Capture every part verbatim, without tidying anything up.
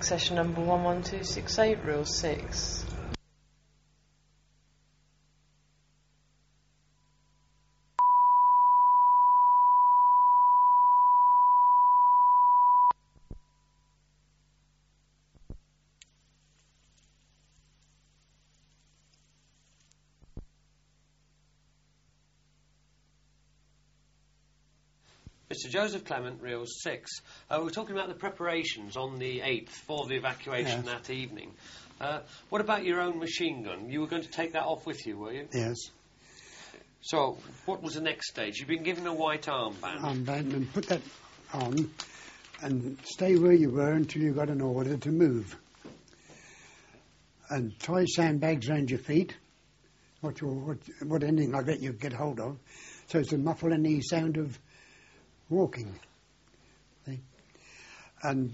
session number one one two six eight, reel six. Mister Joseph Clement, reel six. Uh, we're talking about the preparations on the eighth for the evacuation Yes. that evening. Uh, what about your own machine gun? You were going to take that off with you, were you? Yes. So, what was the next stage? You've been given a white armband. Armband, and put that on and stay where you were until you got an order to move. And tie sandbags round your feet, what, you, what, what anything like that you get hold of, so as to muffle any sound of walking. See? And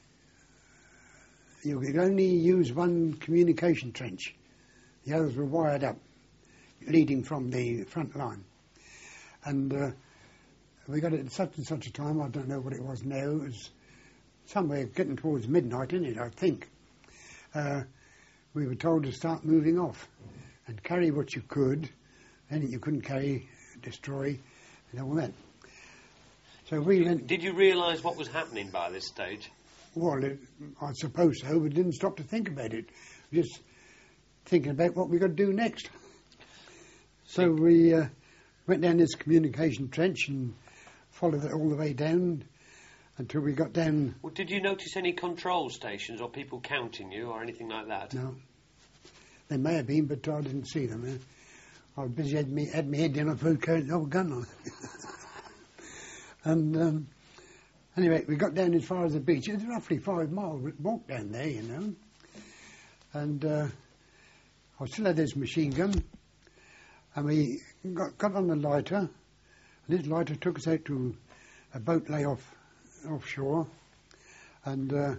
you could only use one communication trench. The others were wired up, leading from the front line. And uh, we got it at such and such a time, I don't know what it was now, it was somewhere getting towards midnight, isn't it, I think. Uh, we were told to start moving off and carry what you could, anything you couldn't carry, destroy, and all that. So we Did, went, did you realise what was happening by this stage? well, it, I suppose so, but didn't stop to think about it. Just thinking about what we got to do next. So we uh, went down this communication trench and followed it all the way down until we got down. Well, did you notice any control stations or people counting you or anything like that? No, there may have been, but I didn't see them. Uh, I was busy, had me, had me head down a food carrying an old gun on. And um, anyway, we got down as far as the beach. It's roughly five mile walk down there, you know. And uh, I still had this machine gun, and we got, got on the lighter, and this lighter took us out to a boat lay off offshore, and uh,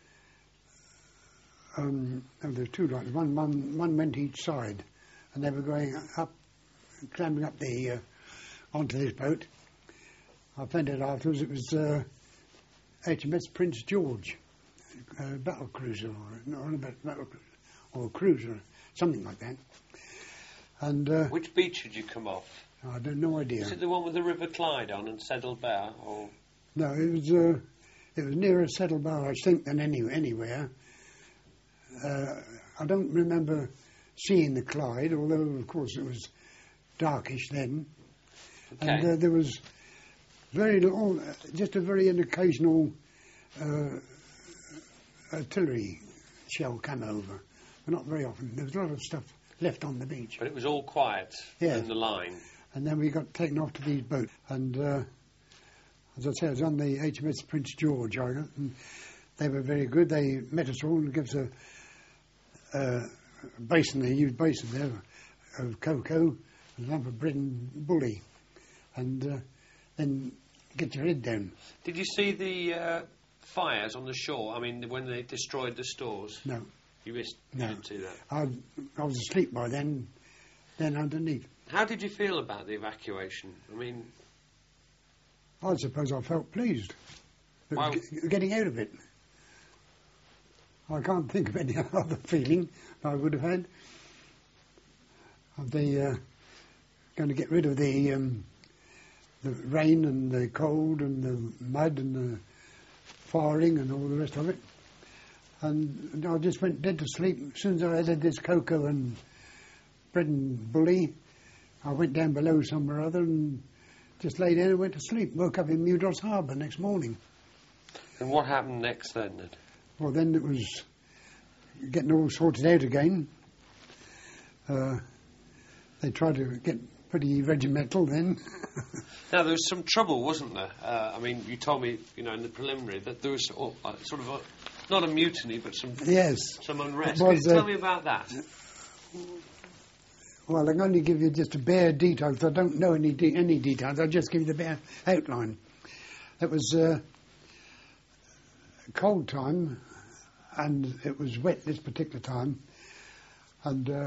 um, oh, there were two lighters. One, one, one went each side, and they were going up, climbing up the uh, onto this boat. I found out afterwards it was uh, H M S Prince George, uh, battle cruiser, or not a bat- battle cruiser, or a cruiser, something like that. And uh, Which beach did you come off? I don't no idea. Is it the one with the River Clyde on and Saddle Bar? Or No, it was uh, it was nearer Settle Bar, I think, than any anywhere. Uh, I don't remember seeing the Clyde, although of course it was darkish then, okay. and uh, there was very little, just a very occasional uh, artillery shell come over, but not very often. There was a lot of stuff left on the beach. But it was all quiet Yes. in the line. And then we got taken off to these boats, and uh, as I say, I was on the H M S Prince George, I got, and they were very good. They met us all and gave us a, a basin, they used basin there, of cocoa, and a lump of bread and bully, and uh, then get your head down. Did you see the uh, fires on the shore? I mean, when they destroyed the stores? No, You missed, No. you didn't see that. I, I was asleep by then, then underneath. How did you feel about the evacuation? I mean, I suppose I felt pleased at Wow. ge- getting out of it. I can't think of any other feeling I would have had. Of the uh, going to get rid of the um, the rain and the cold and the mud and the firing and all the rest of it. And I just went dead to sleep. As soon as I had this cocoa and bread and bully, I went down below somewhere or other and just lay down and went to sleep. Woke up in Mudros Harbour next morning. and what happened next then? then? Well, then it was getting all sorted out again. Uh, they tried to get pretty regimental then. Now, there was some trouble, wasn't there? Uh, I mean, you told me, you know, in the preliminary that there was oh, uh, sort of a, not a mutiny, but some Yes. some unrest. It was, Can you tell uh, me about that? Well, I can only give you just a bare details. I don't know any de- any details. I'll just give you the bare outline. It was uh, a cold time, and it was wet this particular time, and uh,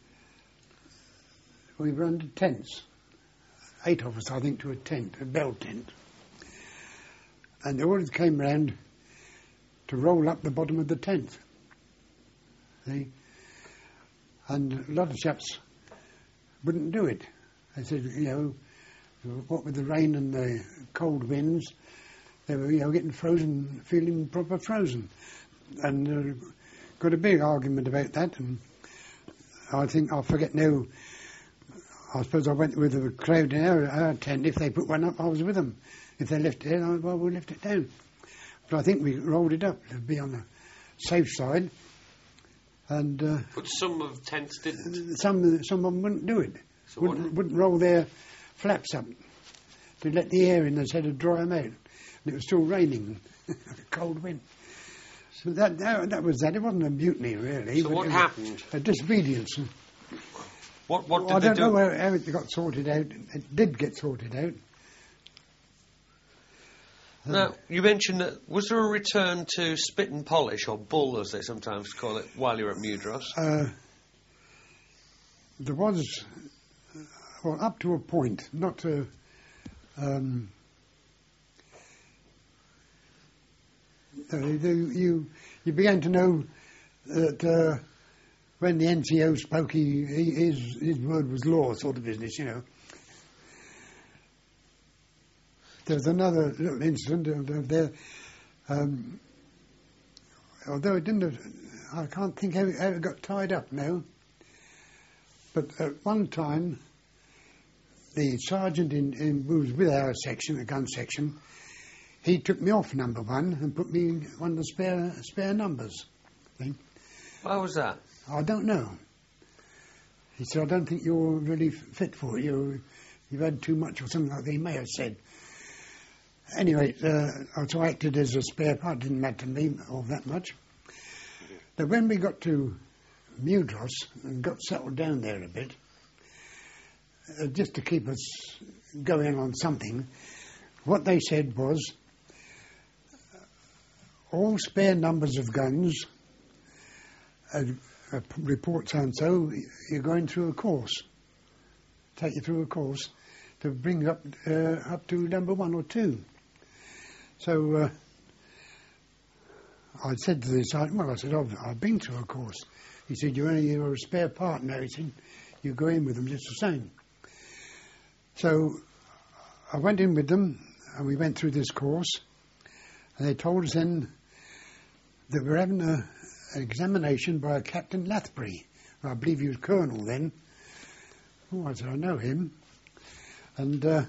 we were under tents. Eight of us, I think, to a tent, a bell tent. And the orders came round to roll up the bottom of the tent. See? And a lot of chaps wouldn't do it. They said, you know, what with the rain and the cold winds, they were, you know, getting frozen, feeling proper frozen. And uh, got a big argument about that, and I think, I forget now, I suppose I went with a crowd in our, our tent. If they put one up, I was with them. If they left it down, well, we'll lift it down. But I think we rolled it up to be on the safe side. And uh, but some of tents didn't. Some some of them wouldn't do it. So wouldn't, what? wouldn't roll their flaps up to let the air in instead of dry them out. And it was still raining, cold wind. So that, that that was that. It wasn't a mutiny really. So but what it happened? A disobedience. What what did I they don't do? know how, how it got sorted out. It did get sorted out. Now, you mentioned that, was there a return to spit and polish, or bull as they sometimes call it, while you were at Mudros? Uh, there was, well, up to a point, not to, um, uh, the, you, you began to know that uh, when the N C O spoke, he, he, his, his word was law sort of business, you know. There was another little incident of there, um, although it didn't have, I can't think how it, how it got tied up now, but at one time, the sergeant in, in, who was with our section, the gun section, he took me off number one and put me in one of the spare, spare numbers. See? Why was that? I don't know. He said, I don't think you're really fit for it. You, you've had too much or something like that, he may have said. Anyway, uh, so I acted as a spare part. It didn't matter to me all that much. But when we got to Mudros and got settled down there a bit, uh, just to keep us going on something, what they said was, all spare numbers of guns, uh, uh, report so-and-so, you're going through a course. Take you through a course to bring up uh, up to number one or two. So uh, I said to the sergeant, well, I said, I've, I've been through a course. He said, you're only you're a spare part now. He said, you go in with them just the same. So I went in with them, and we went through this course, and they told us then that we're having a, an examination by a Captain Lathbury. I believe he was colonel then. Oh, I said, I know him. And uh,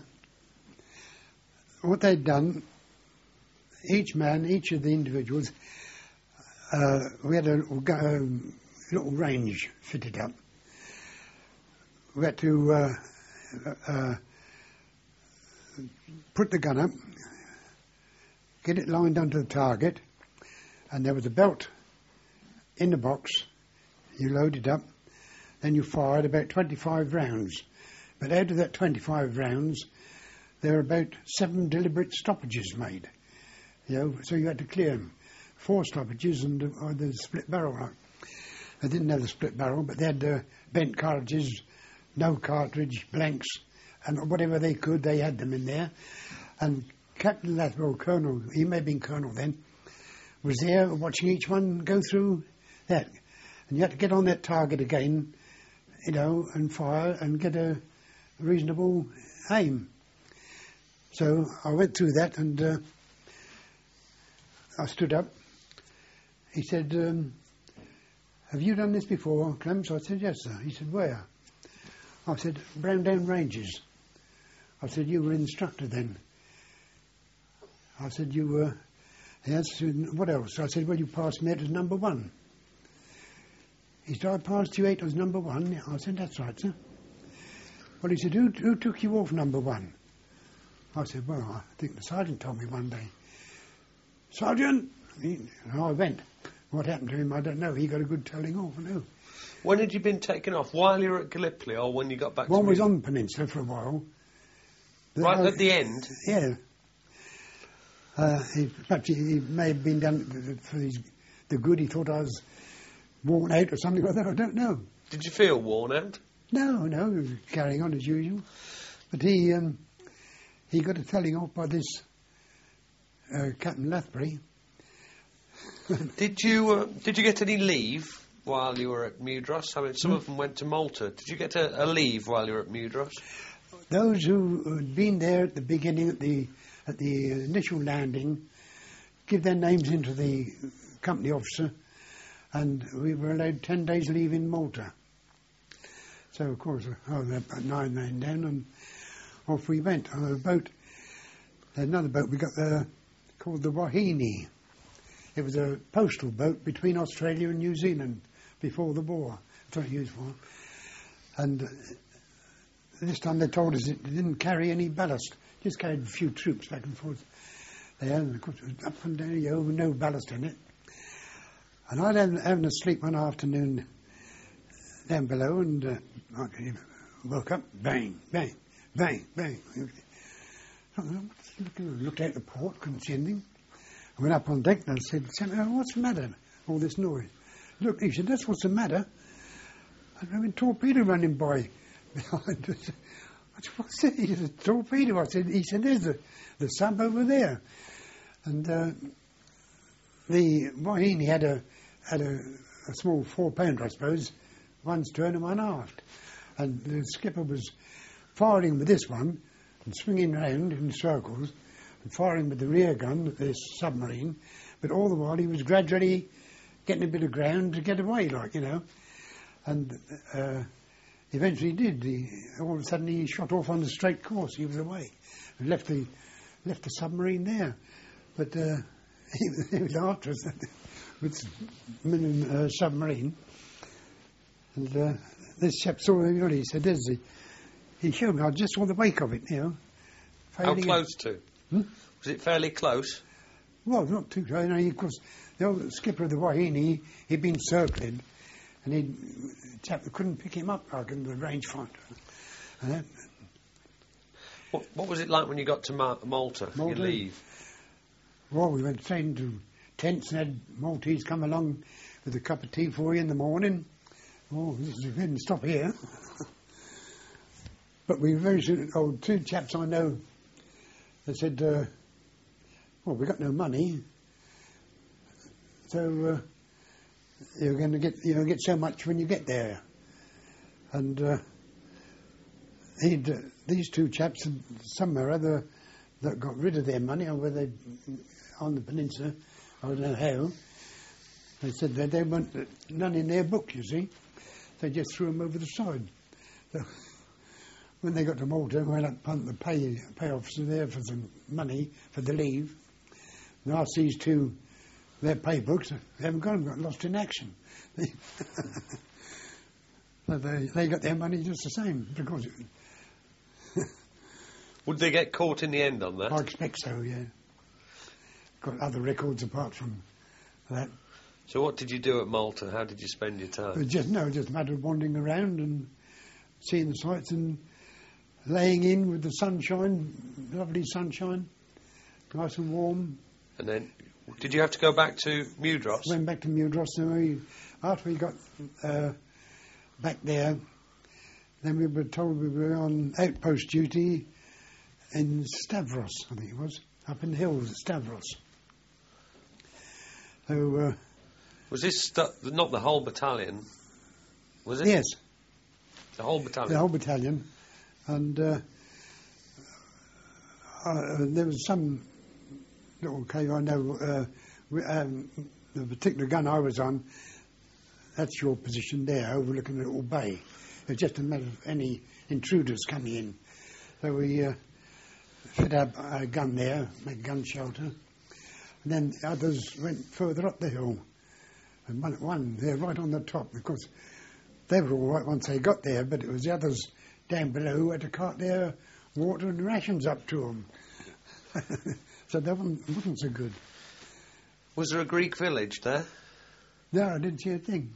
what they'd done, each man, each of the individuals, uh, we had a um, little range fitted up. We had to uh, uh, put the gun up, get it lined onto the target, and there was a belt in the box. You load it up, then you fired about twenty-five rounds. But out of that twenty-five rounds, there were about seven deliberate stoppages made. You know, so you had to clear them. Four stoppages and uh, the split barrel. Right? They didn't have the split barrel, but they had uh, bent cartridges, no cartridge, blanks, and whatever they could, they had them in there. And Captain Lathwell, Colonel, he may have been Colonel then, was there watching each one go through that. And you had to get on that target again, you know, and fire and get a reasonable aim. So I went through that, and uh, I stood up. He said, um, have you done this before, Clements? I said, yes, sir. He said, where? I said, Brown Down Ranges. I said, you were instructor then. I said, you were... He answered, what else? I said, well, you passed me out as number one. He said, I passed you out as number one. I said, that's right, sir. Well, he said, who, who took you off number one? I said, well, I think the sergeant told me one day. Sergeant! He, and I went. What happened to him, I don't know. He got a good telling off, I know. When had you been taken off? While you were at Gallipoli, or when you got back One to was Mudros? on the peninsula for a while. The- Right uh, at the end? Yeah. Uh, he, perhaps he, he may have been done for his, the good. He thought I was worn out or something like that. I don't know. Did you feel worn out? No, no, he was carrying on as usual. But he um, he got a telling off by this uh, Captain Lathbury. Did you uh, did you get any leave while you were at Mudros? I mean, some of them went to Malta. Did you get a, a leave while you were at Mudros? Those who had been there at the beginning, at the at the initial landing, give their names into the company officer, and we were allowed ten days leave in Malta. So, of course, I was about nine men down, and off we went on a boat. Another boat we got there called the Wahine. It was a postal boat between Australia and New Zealand before the war. That's what it used for. And uh, this time they told us it didn't carry any ballast, just carried a few troops back and forth there. And of course it was up and down, you know, no ballast in it. And I'd having, having a sleep one afternoon down below, and uh, I woke up, bang, bang, bang, bang. I looked out the port, couldn't see anything. I went up on deck and I said, "Samuel, what's the matter? All this noise." Look, he said, "That's what's the matter. I have a torpedo running by behind us." I said, "What's that?" He said, "A torpedo." I said, he said, "There's the, the sub over there." And uh, the Wahine had a had a, a small four pounder, I suppose, one stern and one aft. And the skipper was firing with this one and swinging round in circles and firing with the rear gun, this submarine, but all the while he was gradually getting a bit of ground to get away, like, you know. And uh, eventually he did. He, all of a sudden he shot off on the straight course. He was away and left the left the submarine there. But uh, he, he was after us with minimum uh, submarine. And uh, this chap saw him, he said, "There's the..." He showed me, I just saw the wake of it, you know. How close to? Hmm? Was it fairly close? Well, not too close. You know, of course, the old skipper of the Wahine, he, he'd been circling, and he chap couldn't pick him up like in the rangefinder. And that, What, what was it like when you got to Ma- Malta? Malta? You leave? Well, we went straight into tents and had Maltese come along with a cup of tea for you in the morning. Oh, this is, we didn't stop here. But we very soon, oh, two chaps I know, they said, uh, well, we got no money, so uh, you're going to get, you know, get so much when you get there. And uh, he'd, uh, these two chaps, had somewhere or other, that got rid of their money, or whether they on the peninsula, I don't know how. They said that they want none in their book, you see. They just threw them over the side. So when they got to Malta, went up on the pay, pay officer there for some money for the leave. And asked these two their pay books. They haven't got them, got lost in action. So they, they got their money just the same. Because it, Would they get caught in the end on that? I expect so, yeah. Got other records apart from that. So what did you do at Malta? How did you spend your time? But just no, just a matter of wandering around and seeing the sights and laying in with the sunshine, lovely sunshine, nice and warm. And then, did you have to go back to Mudros? Went back to Mudros, and we, after we got uh, back there, then we were told we were on outpost duty in Stavros, I think it was, up in the hills at Stavros. So, uh, was this stu- not the whole battalion? Was it? yes, The whole battalion? the whole battalion. And uh, uh, there was some little cave, I know, uh, we, um, the particular gun I was on, that's your position there, overlooking the little bay. It was just a matter of any intruders coming in. So we uh, fit our, our gun there, make a gun shelter. And then the others went further up the hill. And one, one there right on the top, because they were all right once they got there, but it was the others down below who had to cart their water and rations up to them. So that wasn't, wasn't so good. Was there a Greek village there? No, I didn't see a thing.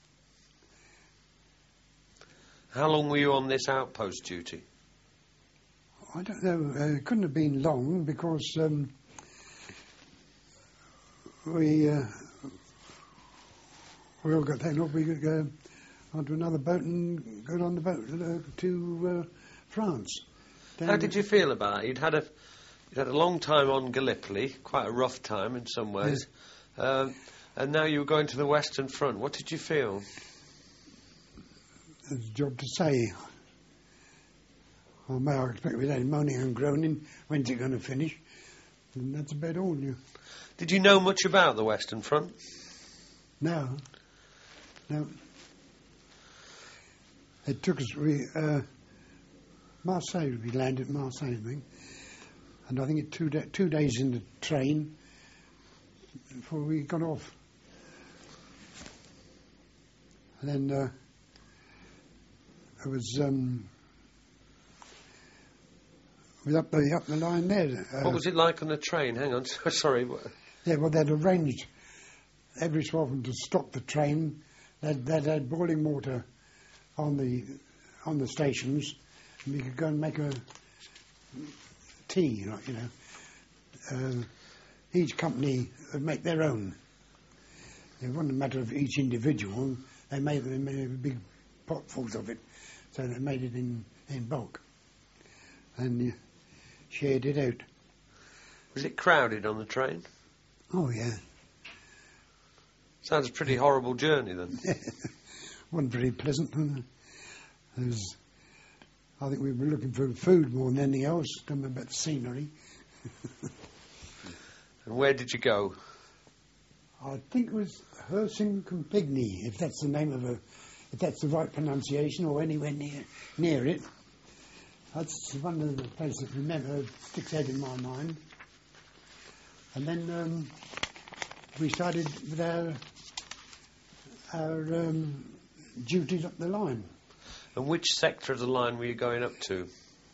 How long were you on this outpost duty? I don't know. Uh, it couldn't have been long because um, we uh, we all got taken off. We could go onto another boat and go on the boat uh, to uh, France. How did you feel about it? You'd had a you'd had a long time on Gallipoli, quite a rough time in some ways, Um, and now you were going to the Western Front. What did you feel? It's a job to say. I may I expect we'd had moaning and groaning. When's it going to finish? And that's about all. You. Did you know much about the Western Front? No. No. It took us, we, uh, Marseille, we landed at Marseille, I think. And I think it two, da- two days in the train before we got off. And then uh, it was, um, we up the, up the line there. Uh, what was it like on the train? Hang on, sorry. Yeah, well, they'd arranged every so often to stop the train. They'd, they'd had boiling water on the on the stations, and we could go and make a tea, like, you know. Uh, each company would make their own. It wasn't a matter of each individual. They made, they made big potfuls of it, so they made it in, in bulk and uh, shared it out. Was it crowded on the train? Oh, yeah. Sounds a pretty horrible journey, then. Wasn't very pleasant. There was, I think we were looking for food more than anything else, don't know about the scenery. And where did you go? I think it was Hersin-Campigny, if that's the name of a, if that's the right pronunciation, or anywhere near near it. That's one of the places that remember sticks out in my mind. And then um, we started with our our um, duties up the line. And which sector of the line were you going up to?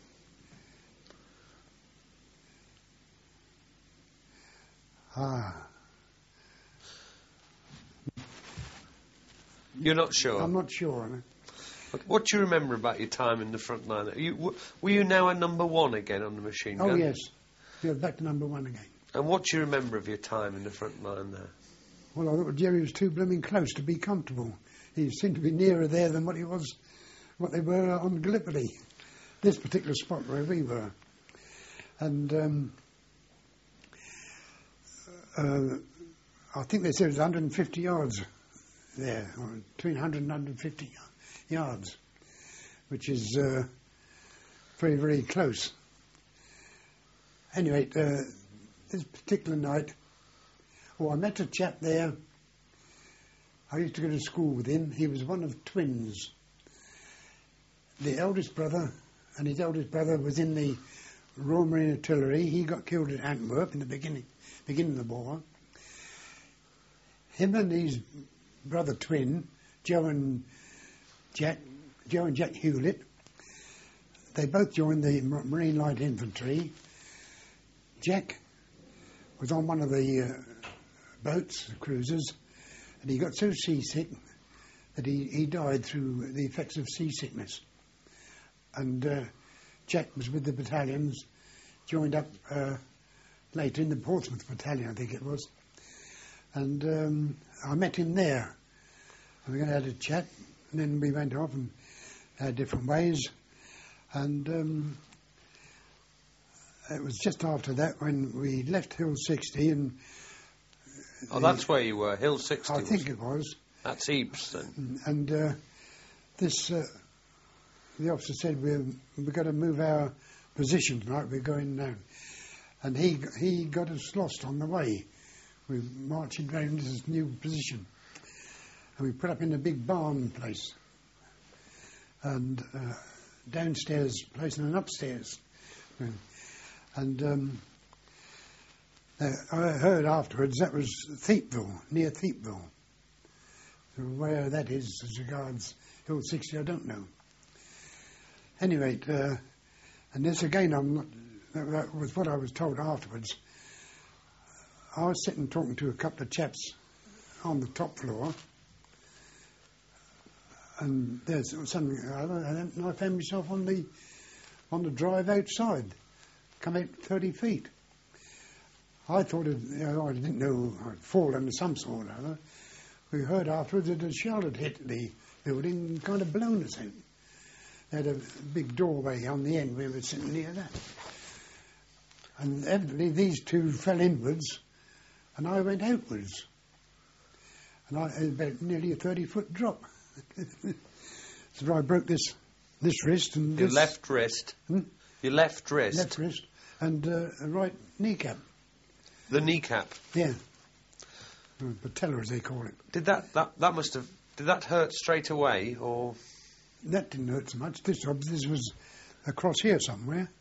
Ah. You're not sure? I'm not sure. What do you remember about your time in the front line? Are you, w- were you now a number one again on the machine gun? Oh, yes. Yeah, back to number one again. And what do you remember of your time in the front line there? Well, I thought Jerry was too blooming close to be comfortable. He seemed to be nearer there than what he was, what they were on Gallipoli, this particular spot where we were. And um, uh, I think they said it was one hundred fifty yards there, or between one hundred and one hundred fifty yards, which is uh, very, very close. Anyway, uh, this particular night, oh, I met a chap there. I used to go to school with him. He was one of twins. The eldest brother, and his eldest brother was in the Royal Marine Artillery. He got killed at Antwerp in the beginning, beginning of the war. Him and his brother twin, Joe and Jack, Joe and Jack Hewlett, they both joined the Marine Light Infantry. Jack was on one of the uh, boats, the cruisers, and he got so seasick that he, he died through the effects of seasickness. And uh, Jack was with the battalions, joined up uh, later in the Portsmouth Battalion, I think it was. And um, I met him there. And we had a chat, and then we went off and had different ways. And um, it was just after that when we left Hill sixty and... Oh, that's where you were, Hill sixty. I think it was. That's Ypres, then. And uh, this, uh, the officer said, we're, we've got to move our position tonight, we're going down. And he he got us lost on the way. We were marching down to this new position. And we put up in a big barn place. And uh, downstairs place and an upstairs. And um, uh, I heard afterwards that was Thiepval, near Thiepval. So where that is as regards Hill sixty, I don't know. Anyway, uh, and this again, I'm not, that, that was what I was told afterwards. I was sitting talking to a couple of chaps on the top floor, and there's something, and I found myself on the on the drive outside, come out thirty feet. I thought, it, you know, I didn't know I'd fallen to some sort or other. We heard afterwards that a shell had hit the building and kind of blown us out. They had a big doorway on the end, we were sitting near that. And evidently these two fell inwards, and I went outwards. and I had about nearly a thirty-foot drop. So I broke this this wrist and Your this left wrist. Hmm? Your left wrist. left wrist and uh, a right kneecap. The kneecap. Yeah, uh, patella as they call it. Did that, that that must have did that hurt straight away, or That didn't hurt so much. This this was across here somewhere.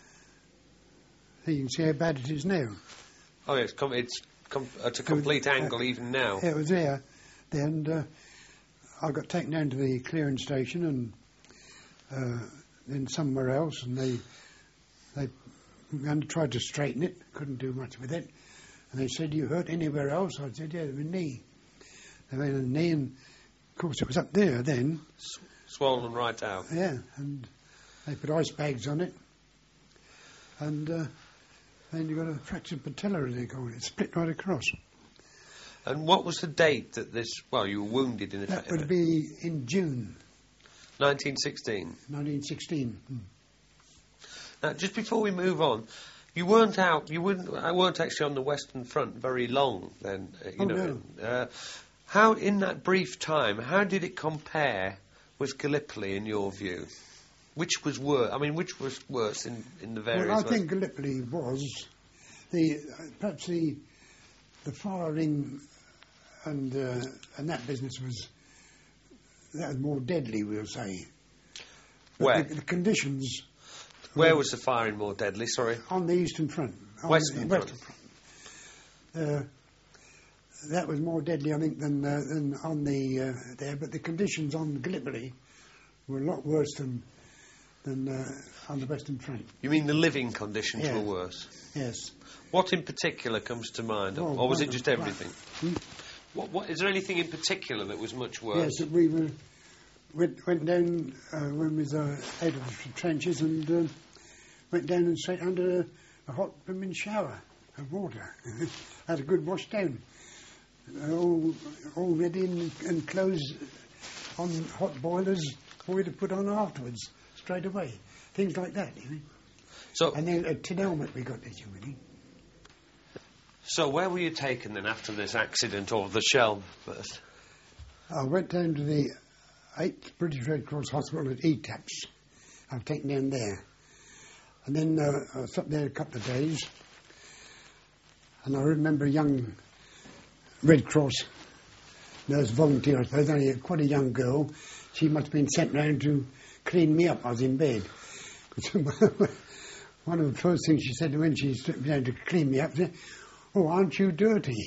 You can see how bad it is now. oh yeah, it's com- it's com- at a complete uh, angle even now. It was there. Then uh, I got taken down to the clearing station and uh, then somewhere else, and they they and tried to straighten it. Couldn't do much with it. And they said, "You hurt anywhere else?" I said, "Yeah, the knee." They went on the knee, and of course it was up there then. S- swollen right out. Yeah, and they put ice bags on it, and uh, then you got a fractured patella, as they call it, split right across. And what was the date that this? Well, you were wounded in That effect. would be in June nineteen sixteen. nineteen sixteen. Hmm. Now, just before we move on, you weren't out. You weren't. I weren't actually on the Western Front very long then. Uh, you Oh, know. Uh, how in that brief time? How did it compare with Gallipoli in your view? Which was worse? I mean, which was worse in, in the various? Well, I ways? think Gallipoli was the uh, perhaps the the firing and uh, and that business was that was more deadly, we'll say. But Where? the, the conditions Where was the firing more deadly? Sorry. on the Eastern Front, on Western the Front. Western Front. Uh, that was more deadly, I think, than uh, than on the uh, there. But the conditions on Gallipoli were a lot worse than than uh, on the Western Front. You mean the living conditions Yeah. were worse? Yes. What in particular comes to mind, Well, or was one it just of- everything? Hmm? What, what is there anything in particular that was much worse? Yes, that we were went, went down uh, when we was uh, out of the trenches and um, went down and straight under a, a hot blooming shower of water. Had a good wash down. Uh, all, all ready and, and clothes on hot boilers for you to put on afterwards, straight away. Things like that, you know. So, And then a tin helmet we got, did you, really? so where were you taken then after this accident or the shell burst? I went down to the eighth British Red Cross Hospital at E TAPS. I was taken down there. And then uh, I was up there a couple of days. And I remember a young Red Cross nurse volunteer, I suppose, only quite a young girl. She must have been sent round to clean me up. I was in bed. One of the first things she said when she stripped me down to clean me up, she said, "Oh, aren't you dirty?"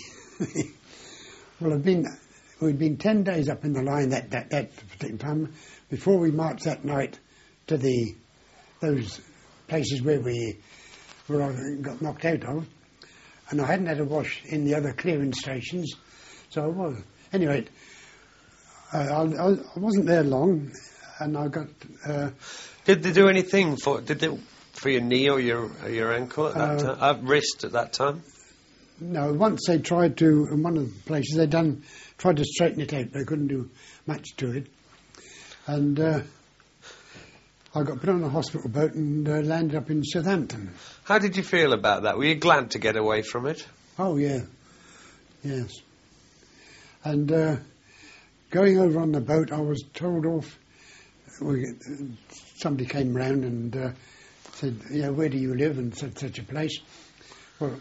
Well, I've been, we'd been ten days up in the line that, that, that particular time before we marched that night to the those places where we where I got knocked out of, and I hadn't had a wash in the other clearing stations, so I was. Anyway, I, I, I wasn't there long, and I got. Uh, Did they do anything for did they for your knee or your or your ankle at that Uh, time? Uh, wrist at that time? No, once they tried to, in one of the places they done, tried to straighten it out, but they couldn't do much to it. And uh, I got put on a hospital boat and uh, landed up in Southampton. How did you feel about that? Were you glad to get away from it? Oh, yeah. Yes. And uh, going over on the boat, I was told off. We, somebody came round and uh, said, "Yeah, where do you live?" and said, "Such a place." Well,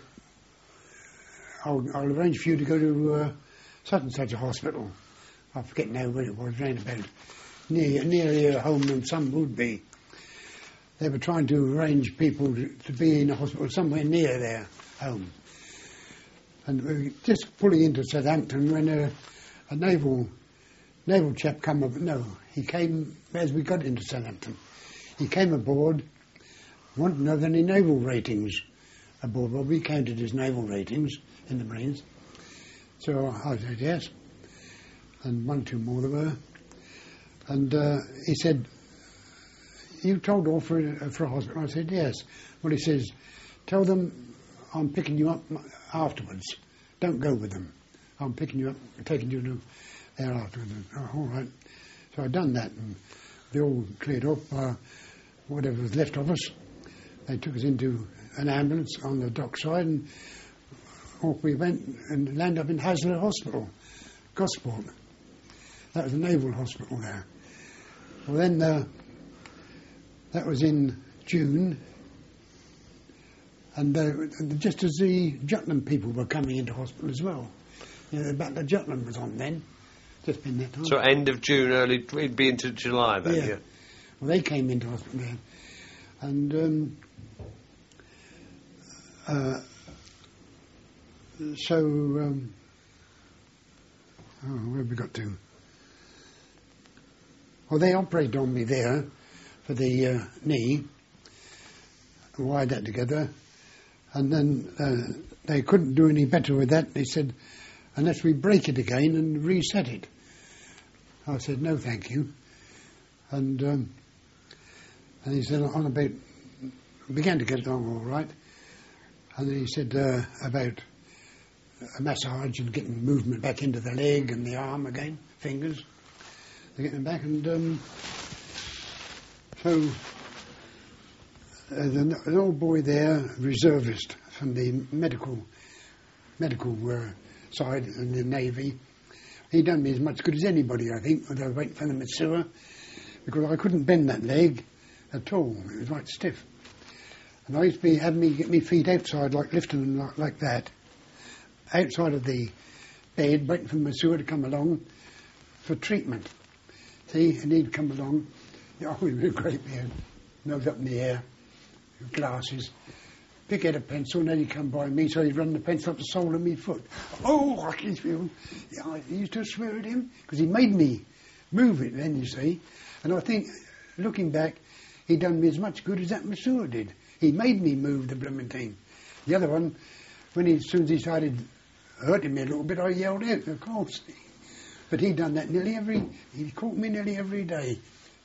I'll, I'll arrange for you to go to uh, such and such a hospital. I forget now where it was, round about near, near your home and some would be. They were trying to arrange people to, to be in a hospital somewhere near their home. And we were just pulling into Southampton when a, a naval naval chap come up. No, he came as we got into Southampton. He came aboard, wanted to know if there were any naval ratings aboard. Well, we counted his naval ratings in the Marines. So I said yes, and one or two more there were. And uh, he said, "You told off for, uh, for a hospital?" I said yes. Well, he says, "Tell them I'm picking you up afterwards. Don't go with them. I'm picking you up, taking you to there afterwards." Oh, all right. So I done that, and they all cleared up. Uh, whatever was left of us, they took us into an ambulance on the dockside, and off we went and landed up in Hazlitt Hospital, Gosport. That was a naval hospital there. Well, then uh, that was in June, and uh, just as the Jutland people were coming into hospital as well. You know, the Battle of Jutland was on then, just been that time. So end of June, early, it'd be into July then, yeah. yeah. Well, they came into hospital then. And um, uh, so, um, oh, where have we got to? Well, they operated on me there for the uh, knee, wired that together, and then uh, they couldn't do any better with that. They said, unless we break it again and reset it. I said, no, thank you. And um, and he said, on about, began to get along all right. And then he said uh, about a massage and getting movement back into the leg and the arm again, fingers. They're getting back, and um, so uh, the, an old boy there, reservist from the medical medical uh, side in the Navy, he done me as much good as anybody, I think, when I was waiting for the masseur, because I couldn't bend that leg at all. It was right stiff. And I used to be, have me get my feet outside, like lifting them like, like that, outside of the bed, waiting for the masseur to come along for treatment. See, and he'd come along, oh, he was a great man, nose up in the air, glasses, pick out a pencil, and then he'd come by me, so he'd run the pencil up the sole of my foot. Oh, I can feel. Yeah, I used to swear at him, because he made me move it then, you see. And I think, looking back, he done me as much good as that masseur did. He made me move the blooming thing. The other one, when he, as soon as he started hurting me a little bit, I yelled out, of course. But he done that nearly every, he caught me nearly every day.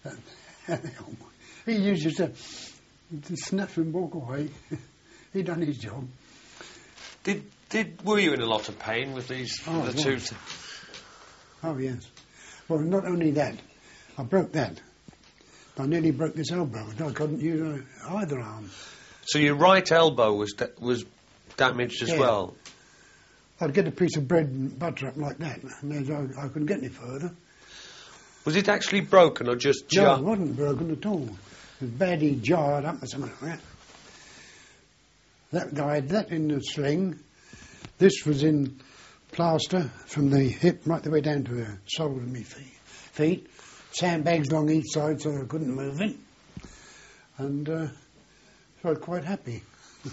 He used to, to snuff and walk away. He done his job. Did did were you in a lot of pain with these Oh, the I two? was. T- Oh, yes. Well, not only that, I broke that. I nearly broke this elbow. I couldn't use uh, either arm. so your right elbow was da- was damaged as Yeah. well. I'd get a piece of bread and butter up like that, and then I, I couldn't get any further. Was it actually broken or just No, jarred? it wasn't broken at all. It was badly jarred up or something like that. That I had that in the sling. This was in plaster from the hip right the way down to the sole of my feet. feet. Sandbags along each side so I couldn't move it. And uh, so I was quite happy.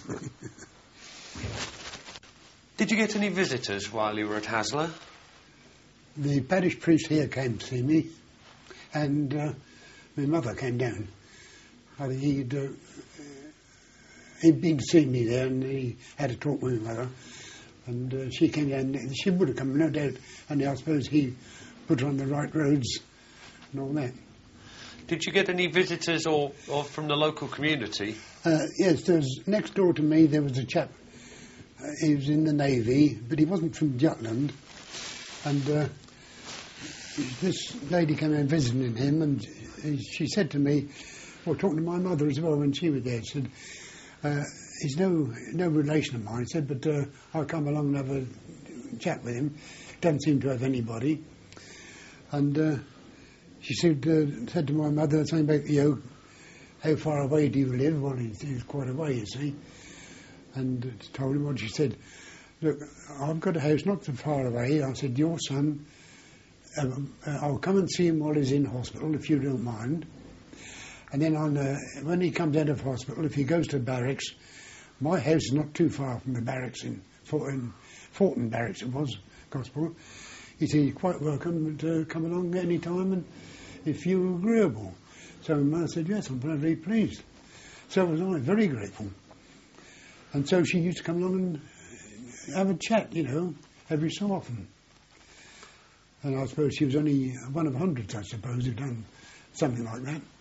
Did you get any visitors while you were at Hasler? The parish priest here came to see me, and uh, my mother came down. Uh, he'd, uh, he'd been to see me there, and he had a talk with my mother. And uh, she came down. She would have come, no doubt. And I suppose he put her on the right roads and all that. Did you get any visitors or, or from the local community? Uh, yes, there was, next door to me there was a chap. Uh, he was in the Navy, but he wasn't from Jutland. And uh, this lady came in visiting him, and she said to me, well, talking to my mother as well when she was there, she said, uh, he's no no relation of mine, said, but uh, I'll come along and have a chat with him. Doesn't seem to have anybody. And uh, she said, uh, said to my mother something about, you know, how far away do you live? Well, he's, he's quite away, you see. And uh, told him what she said. Look, I've got a house not so far away. I said, your son, um, uh, I'll come and see him while he's in hospital, if you don't mind. And then on, uh, when he comes out of hospital, if he goes to barracks, my house is not too far from the barracks in, For- in Fortin Barracks, it was, Gosport. He said, you're quite welcome to come along any time, and if you're agreeable. So I said, yes, I'm very pleased. So was I, very grateful. And so she used to come along and have a chat, you know, every so often. And I suppose she was only one of hundreds, I suppose, who'd done something like that.